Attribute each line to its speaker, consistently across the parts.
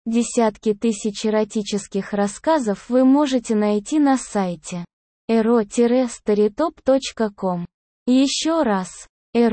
Speaker 1: Десятки тысяч эротических рассказов вы можете найти на сайте ero-storytop.com. Еще раз,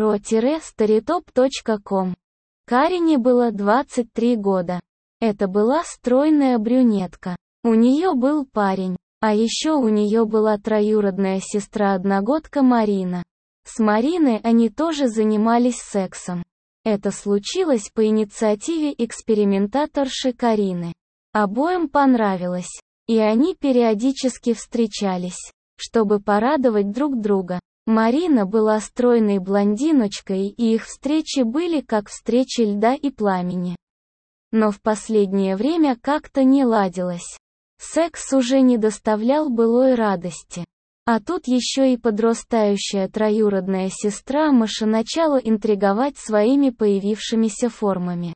Speaker 1: ero-storytop.com. Карине было 23 года. Это была стройная брюнетка. У нее был парень, а еще у нее была троюродная сестра-одногодка Марина. С Мариной они тоже занимались сексом. Это случилось по инициативе экспериментаторши Карины. Обоим понравилось, и они периодически встречались, чтобы порадовать друг друга. Марина была стройной блондиночкой, и их встречи были как встречи льда и пламени. Но в последнее время как-то не ладилось. Секс уже не доставлял былой радости. А тут еще и подрастающая троюродная сестра Маша начала интриговать своими появившимися формами.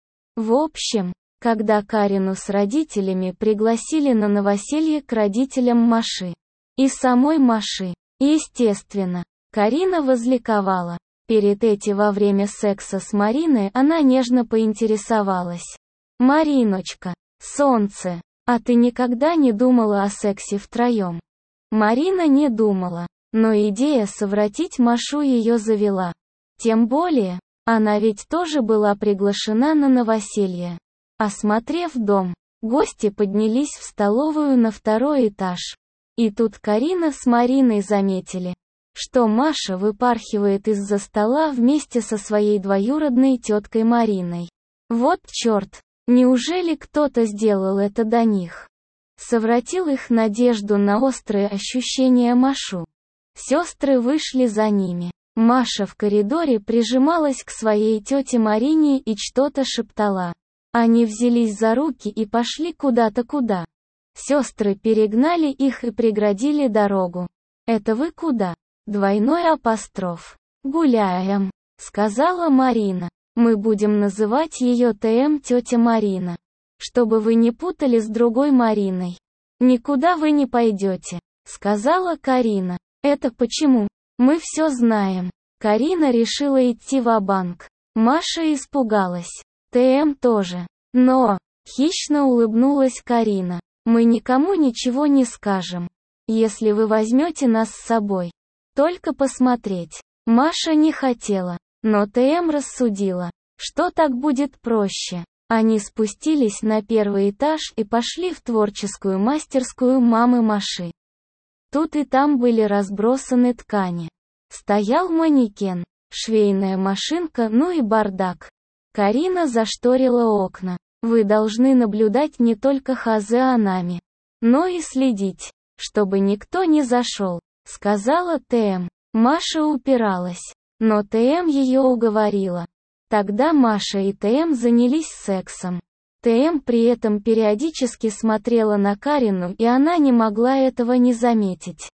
Speaker 1: В общем, когда Карину с родителями пригласили на новоселье к родителям Маши и самой Маши, естественно, Карина возликовала. Перед этим во время секса с Мариной она нежно поинтересовалась: «Мариночка, солнце, а ты никогда не думала о сексе втроем?» Марина не думала, но идея совратить Машу ее завела. Тем более, она ведь тоже была приглашена на новоселье. Осмотрев дом, гости поднялись в столовую на второй этаж. И тут Карина с Мариной заметили, что Маша выпархивает из-за стола вместе со своей двоюродной теткой Мариной. Вот черт, неужели кто-то сделал это до них? Совратил их надежду на острые ощущения Машу. Сестры вышли за ними. Маша в коридоре прижималась к своей тете Марине и что-то шептала. Они взялись за руки и пошли куда-то. Сестры перегнали их и преградили дорогу. «Это вы куда?» Двойной апостроф. «Гуляем», — сказала Марина. «Мы будем называть ее ТМ тетя Марина. Чтобы вы не путали с другой Мариной. Никуда вы не пойдете», — сказала Карина. «Это почему? Мы все знаем». Карина решила идти ва-банк. Маша испугалась. ТМ тоже. Но, хищно улыбнулась Карина, мы никому ничего не скажем, если вы возьмете нас с собой. Только посмотреть. Маша не хотела, но ТМ рассудила, что так будет проще. Они спустились на первый этаж и пошли в творческую мастерскую мамы Маши. Тут и там были разбросаны ткани. Стоял манекен, швейная машинка, ну и бардак. Карина зашторила окна. Вы должны наблюдать не только за нами, но и следить, чтобы никто не зашел, сказала ТМ. Маша упиралась, но ТМ ее уговорила. Тогда Маша и ТМ занялись сексом. ТМ при этом периодически смотрела на Карину, и она не могла этого не заметить.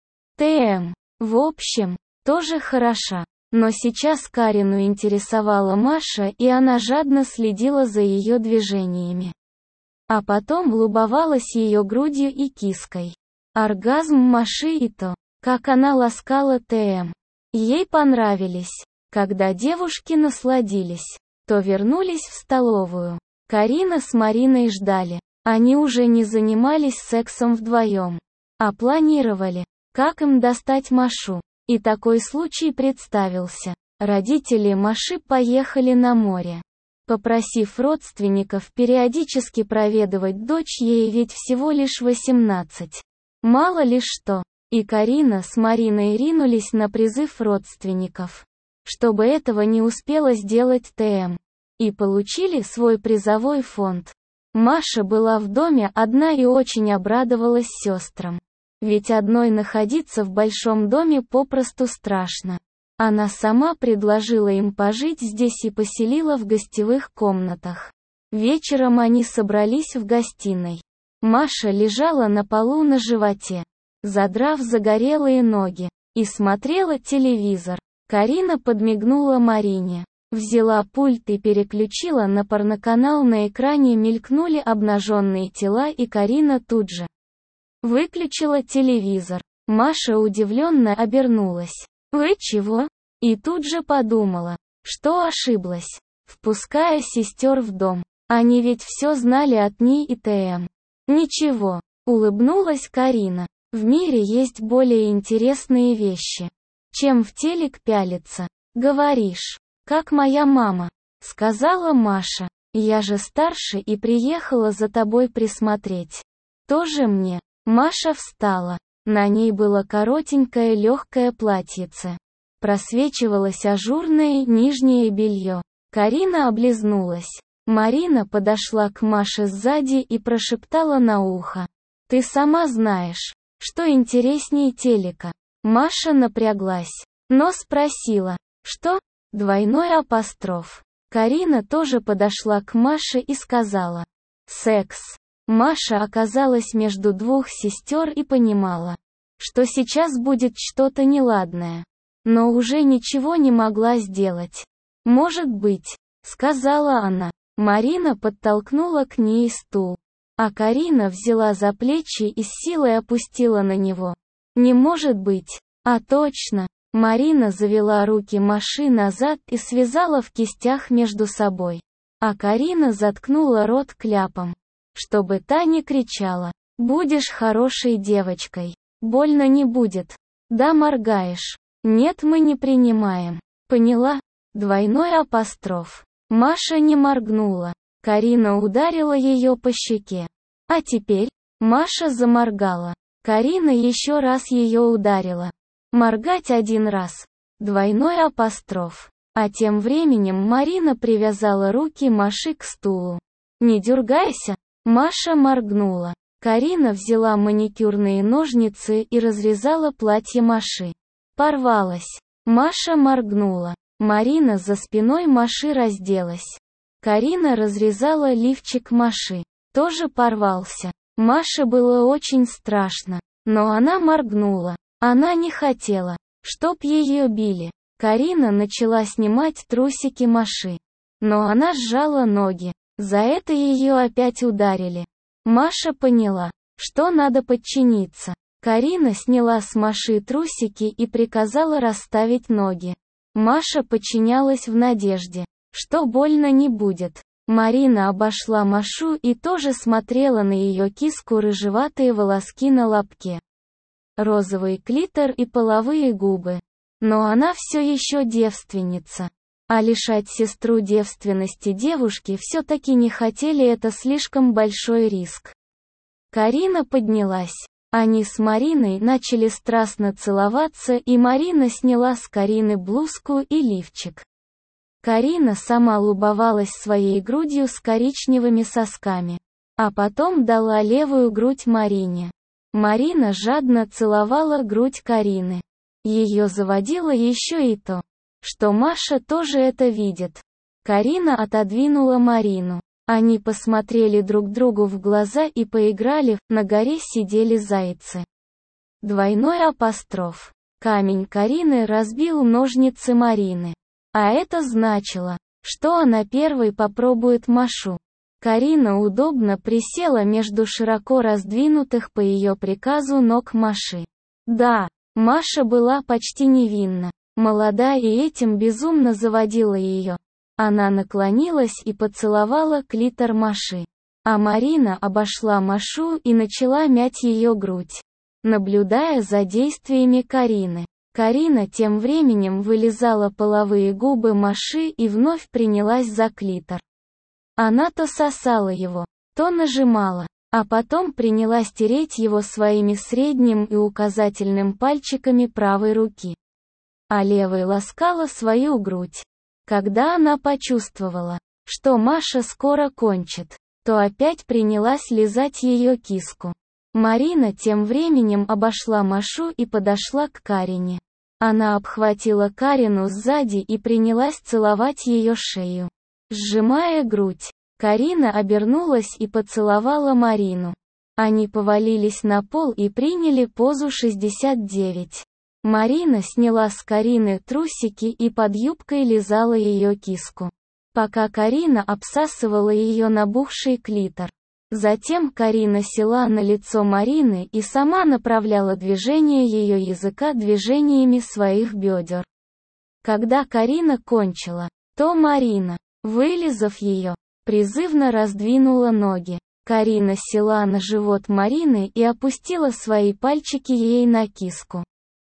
Speaker 1: ТМ, в общем, тоже хороша. Но сейчас Карину интересовала Маша, и она жадно следила за ее движениями. А потом любовалась ее грудью и киской. Оргазм Маши и то, как она ласкала ТМ. Ей понравились. Когда девушки насладились, то вернулись в столовую. Карина с Мариной ждали. Они уже не занимались сексом вдвоем, а планировали, как им достать Машу. И такой случай представился. Родители Маши поехали на море, попросив родственников периодически проведывать дочь, ей ведь всего лишь 18. Мало ли что. И Карина с Мариной ринулись на призыв родственников, чтобы этого не успела сделать ТМ. И получили свой призовой фонд. Маша была в доме одна и очень обрадовалась сестрам. Ведь одной находиться в большом доме попросту страшно. Она сама предложила им пожить здесь и поселила в гостевых комнатах. Вечером они собрались в гостиной. Маша лежала на полу на животе, задрав загорелые ноги, и смотрела телевизор. Карина подмигнула Марине, взяла пульт и переключила на порноканал. На экране мелькнули обнаженные тела, и Карина тут же выключила телевизор. Маша удивленно обернулась. «Вы чего?» И тут же подумала, что ошиблась, впуская сестер в дом. Они ведь все знали от НИ и ТМ. Ничего, улыбнулась Карина. В мире есть более интересные вещи, чем в телек пялиться. Говоришь, как моя мама, сказала Маша. Я же старше и приехала за тобой присмотреть. Тоже мне. Маша встала. На ней было коротенькое легкое платьице. Просвечивалось ажурное нижнее белье. Карина облизнулась. Марина подошла к Маше сзади и прошептала на ухо. Ты сама знаешь, что интереснее телека. Маша напряглась, но спросила, что? Двойной апостроф. Карина тоже подошла к Маше и сказала. Секс. Маша оказалась между двух сестер и понимала, что сейчас будет что-то неладное. Но уже ничего не могла сделать. «Может быть», — сказала она. Марина подтолкнула к ней стул. А Карина взяла за плечи и с силой опустила на него. «Не может быть, а точно». Марина завела руки Маши назад и связала в кистях между собой. А Карина заткнула рот кляпом, чтобы та не кричала. «Будешь хорошей девочкой. Больно не будет. Да, моргаешь. Нет, мы не принимаем. Поняла?» Двойной апостроф. Маша не моргнула. Карина ударила ее по щеке. А теперь? Маша заморгала. Карина еще раз ее ударила. Моргать один раз. Двойной апостроф. А тем временем Марина привязала руки Маши к стулу. «Не дергайся!» Маша моргнула. Карина взяла маникюрные ножницы и разрезала платье Маши. Порвалось. Маша моргнула. Марина за спиной Маши разделась. Карина разрезала лифчик Маши. Тоже порвался. Маше было очень страшно. Но она моргнула. Она не хотела, чтоб ее били. Карина начала снимать трусики Маши. Но она сжала ноги. За это ее опять ударили. Маша поняла, что надо подчиниться. Карина сняла с Маши трусики и приказала расставить ноги. Маша подчинялась в надежде, что больно не будет. Марина обошла Машу и тоже смотрела на ее киску, рыжеватые волоски на лобке, розовый клитор и половые губы. Но она все еще девственница. А лишать сестру девственности девушки все-таки не хотели, это слишком большой риск. Карина поднялась. Они с Мариной начали страстно целоваться, и Марина сняла с Карины блузку и лифчик. Карина сама любовалась своей грудью с коричневыми сосками. А потом дала левую грудь Марине. Марина жадно целовала грудь Карины. Ее заводило еще и то, что Маша тоже это видит. Карина отодвинула Марину. Они посмотрели друг другу в глаза и поиграли, на горе сидели зайцы. Двойной апостроф. Камень Карины разбил ножницы Марины. А это значило, что она первой попробует Машу. Карина удобно присела между широко раздвинутых по ее приказу ног Маши. Да, Маша была почти невинна, молода, и этим безумно заводила ее. Она наклонилась и поцеловала клитор Маши. А Марина обошла Машу и начала мять ее грудь, наблюдая за действиями Карины. Карина тем временем вылизала половые губы Маши и вновь принялась за клитор. Она то сосала его, то нажимала, а потом принялась тереть его своими средним и указательным пальчиками правой руки. А левой ласкала свою грудь. Когда она почувствовала, что Маша скоро кончит, то опять принялась лизать ее киску. Марина тем временем обошла Машу и подошла к Карине. Она обхватила Карину сзади и принялась целовать ее шею, сжимая грудь. Карина обернулась и поцеловала Марину. Они повалились на пол и приняли позу 69. Марина сняла с Карины трусики и под юбкой лизала ее киску, пока Карина обсасывала ее набухший клитор. Затем Карина села на лицо Марины и сама направляла движение ее языка движениями своих бедер. Когда Карина кончила, то Марина, вылизав ее, призывно раздвинула ноги. Карина села на живот Марины и опустила свои пальчики ей на киску.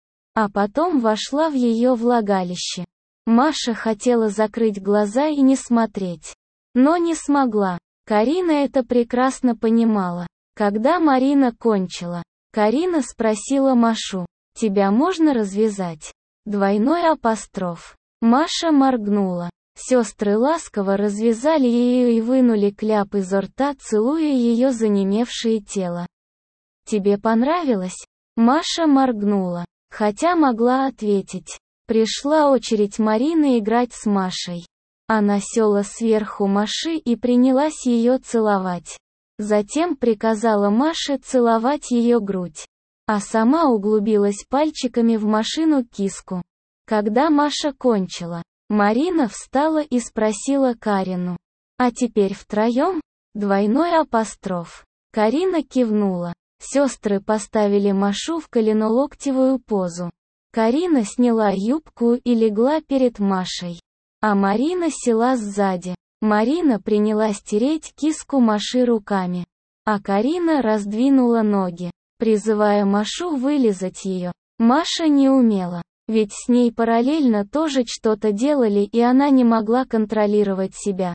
Speaker 1: А потом вошла в ее влагалище. Маша хотела закрыть глаза и не смотреть. Но не смогла. Карина это прекрасно понимала. Когда Марина кончила, Карина спросила Машу: «Тебя можно развязать?» Двойной апостроф. Маша моргнула. Сестры ласково развязали ее и вынули кляп изо рта, целуя ее занемевшее тело. «Тебе понравилось?» Маша моргнула, хотя могла ответить. Пришла очередь Марины играть с Машей. Она села сверху Маши и принялась ее целовать. Затем приказала Маше целовать ее грудь. А сама углубилась пальчиками в Машину киску. Когда Маша кончила, Марина встала и спросила Карину: «А теперь втроем?» Двойной апостроф. Карина кивнула. Сестры поставили Машу в коленолоктевую позу. Карина сняла юбку и легла перед Машей. А Марина села сзади. Марина принялась тереть киску Маши руками. А Карина раздвинула ноги, призывая Машу вылизать ее. Маша не умела. Ведь с ней параллельно тоже что-то делали, и она не могла контролировать себя.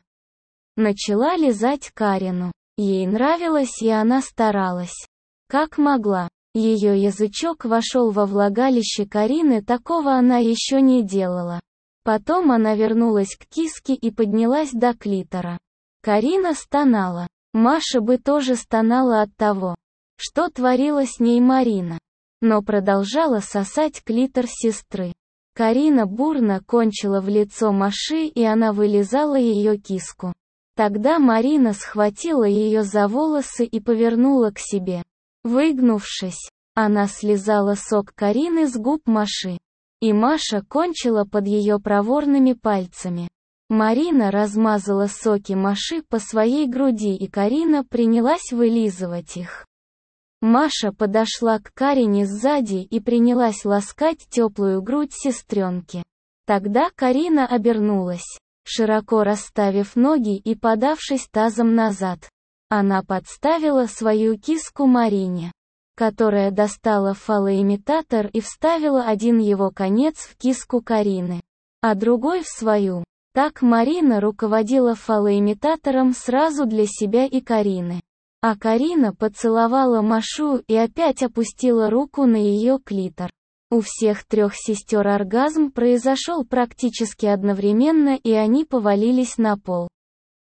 Speaker 1: Начала лизать Карину. Ей нравилось, и она старалась. Как могла. Ее язычок вошел во влагалище Карины, такого она еще не делала. Потом она вернулась к киске и поднялась до клитора. Карина стонала. Маша бы тоже стонала от того, что творила с ней Марина. Но продолжала сосать клитор сестры. Карина бурно кончила в лицо Маши, и она вылизала ее киску. Тогда Марина схватила ее за волосы и повернула к себе. Выгнувшись, она слизала сок Карины с губ Маши. И Маша кончила под ее проворными пальцами. Марина размазала соки Маши по своей груди, и Карина принялась вылизывать их. Маша подошла к Карине сзади и принялась ласкать теплую грудь сестренки. Тогда Карина обернулась, широко расставив ноги и подавшись тазом назад. Она подставила свою киску Марине, которая достала фалоимитатор и вставила один его конец в киску Карины, а другой в свою. Так Марина руководила фалоимитатором сразу для себя и Карины. А Карина поцеловала Машу и опять опустила руку на ее клитор. У всех трех сестер оргазм произошел практически одновременно, и они повалились на пол.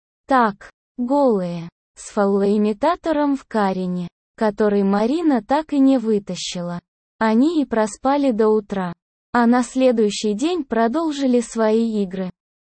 Speaker 1: Так, голые, с фалоимитатором в Карине, который Марина так и не вытащила. Они и проспали до утра. А на следующий день продолжили свои игры.